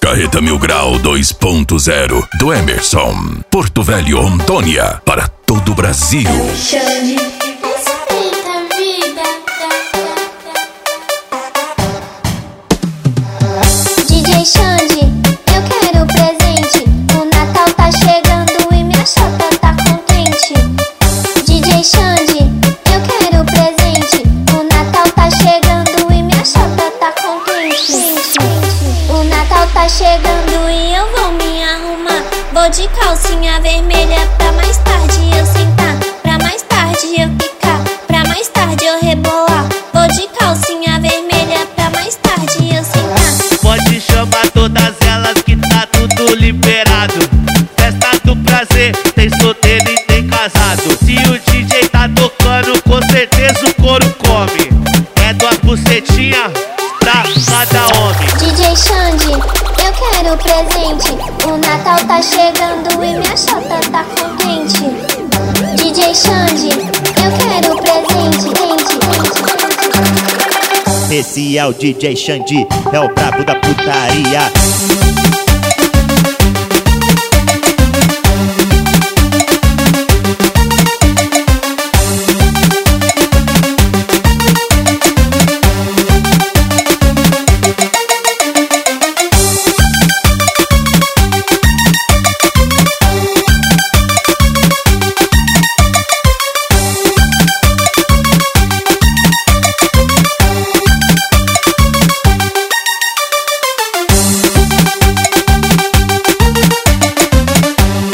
Carreta Mil Grau 2.0 do Emerson. Porto Velho, Rondônia, para todo o Brasil. Xande, respeita a vida. DJ Xande, eu quero presente. O Natal tá chegando e minha chata tá contente. DJ Xande, eu quero presente. O Natal tá chegando e minha chata tá contente. O Natal tá chegando e eu vou me arrumar. Vou de calcinha vermelha pra mais tarde eu sentar, pra mais tarde eu ficar, pra mais tarde eu rebolar. Vou de calcinha vermelha pra mais tarde eu sentar. Pode chamar todas elas que tá tudo liberado. Festa do prazer, tem solteiro e tem casado. Se o DJ tá tocando, com certeza o couro come. É duas bucetinha pra cada homem. DJ Xande, eu quero presente. O Natal tá chegando e minha chata tá contente. DJ Xande, eu quero presente. Esse é o DJ Xande, é o brabo da putaria.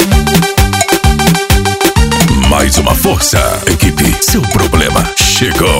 Mais uma força, equipe. Seu problema chegou.